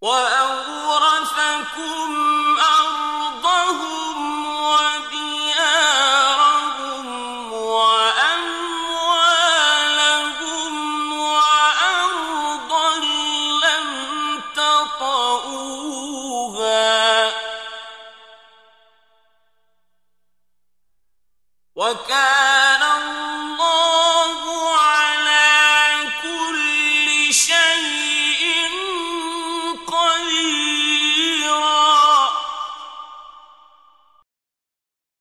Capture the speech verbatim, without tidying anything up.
وَأَوْرَثَكُمْ أَرْضَهُمْ وَدِيَارَهُمْ وَأَمْوَالَهُمْ وَأَرْضًا لَّمْ تَطَئُوهَا ۚ وَكَانَ